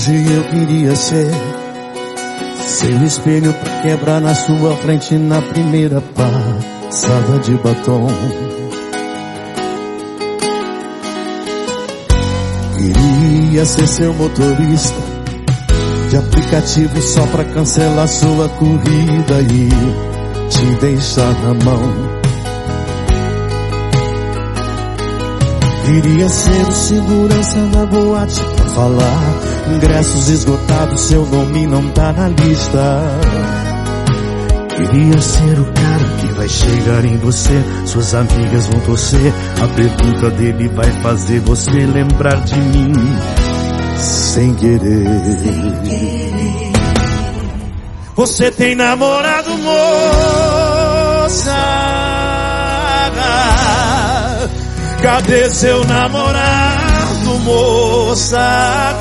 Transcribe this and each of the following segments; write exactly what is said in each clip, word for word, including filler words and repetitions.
Hoje eu queria ser seu espelho pra quebrar na sua frente na primeira passada de batom. Queria ser seu motorista de aplicativo só pra cancelar sua corrida e te deixar na mão. Queria ser o segurança da boate pra falar ingressos esgotados, seu nome não tá na lista. Queria ser o cara que vai chegar em você, suas amigas vão torcer, a pergunta dele vai fazer você lembrar de mim sem querer. Você tem namorado, moça? Cadê seu namorado, moça?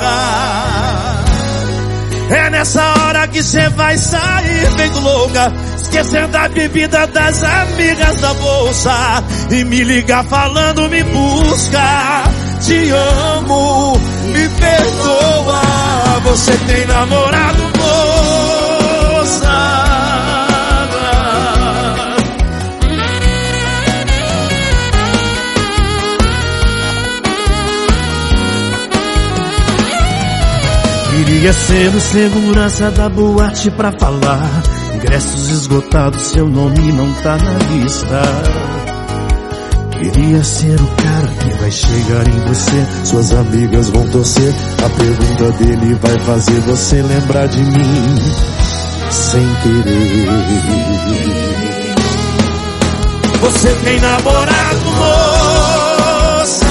É nessa hora que cê vai sair feito louca, esquecendo da bebida, das amigas, da bolsa, e me ligar falando me busca. Te amo, me perdoa. Você tem namorado, moça? Queria ser o segurança da boate pra falar ingressos esgotados, seu nome não tá na lista. Queria ser o cara que vai chegar em você, suas amigas vão torcer, a pergunta dele vai fazer você lembrar de mim sem querer. Você tem namorado, moça?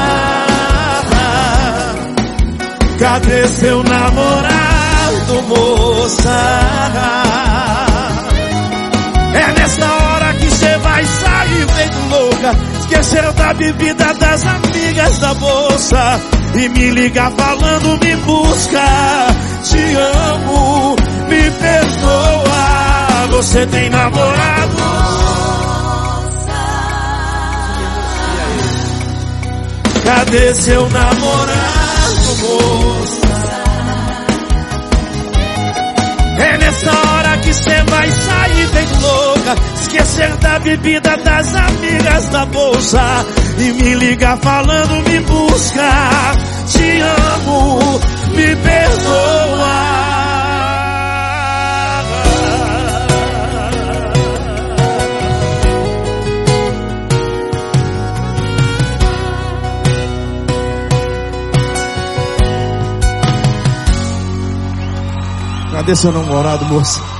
Cadê seu namorado, moça? É nessa hora que cê vai sair feito louca, esquecendo da bebida, das amigas, da bolsa, e me ligar falando me busca. Te amo, me perdoa. Você tem namorado, moça? Cadê seu namorado, moça? É nessa hora que cê vai sair feito louca, esquecer da bebida, das amigas, da bolsa, e me ligar falando me busca. Te amo, me perdoa. Cadê seu namorado, moça?